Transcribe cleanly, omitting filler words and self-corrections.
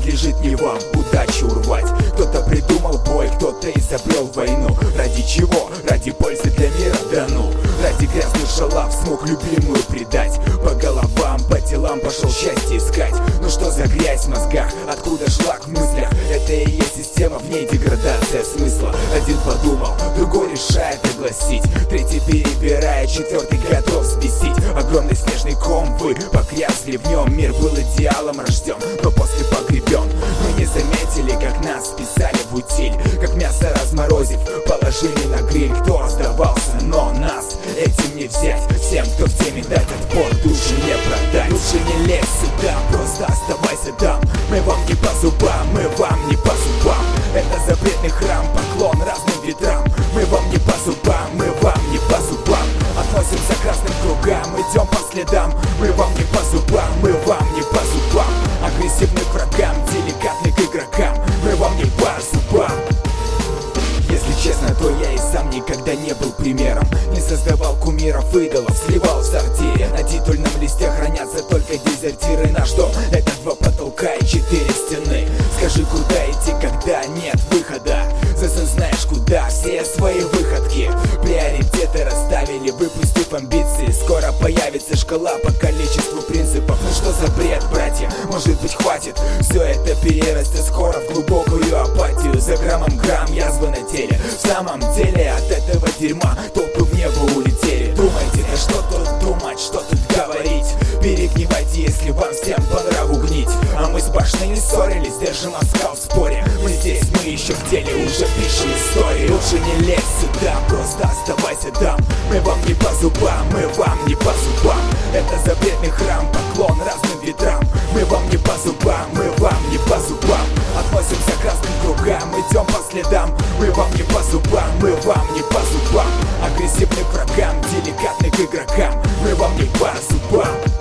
надлежит не вам удачу урвать. Кто-то придумал бой, кто-то изобрел войну. Ради чего? Ради пользы для мира, да ну. Ради грязных шалав смог любимую предать. По головам, по телам пошел счастье искать. Ну что за грязь в мозгах, откуда шлак в мыслях? Это и есть система, в ней деградация смысла. Один подумал, другой решает огласить, третий перебирает, четвертый готов взбесить. Огромный снежный ком, вы погрязли в нем. Мир был идеалом рожден, но после погребен. Мы не заметили, как нас списали в утиль, как мясо разморозив, положили на гриль. Кто сдавался, но нас этим не взять. Всем, кто в теме, дать отпор, душу не продать. Лучше не лезь сюда, просто оставайся там. Мы вам не по зубам, мы вам не по зубам. Это запретный храм, поклон разным ветрам. Мы вам не по зубам, мы вам не по зубам. Относимся к красным кругам, идем по следам. Мы вам не по зубам, мы вам не по зубам. Агрессивным врагам, деликатных игрокам. Мы вам не по зубам. Если честно, то я и сам никогда не был примером. Не создавал кумиров, идолов, сливал в сортире. На титульном листе хранятся только дезертиры. Наш дом — это 2 потолка и 4 стены. Скажи, куда идти, когда нет выхода? Засунь знаешь куда все свои выходки. Приоритеты расставили, выпустив амбиции. Скоро появится шкала по количеству принципов. Ну что за бред, братья? Может быть, хватит? Все это перерастет скоро в глубокую апатию. За граммом грамм язвы на теле. В самом деле от этого дерьма толпы в небо улетели. Думайте, да что тут думать, что тут говорить? Перегнивайте, если вам всем по нраву гнить. А мы с башней не ссорились, держим оскал в споре. Мы здесь, мы еще в деле, уже пишем историю. Лучше не лезь сюда, просто оставайся там. Мы вам не по зубам, мы вам не по зубам. Это запретный храм, поклон разным ветрам. Мы вам не по зубам, мы вам не по зубам. Относимся к красным кругам, идем по следам. Мы вам не по зубам, мы вам не по зубам. Агрессивным врагам, деликатных игрокам. Мы вам не по зубам.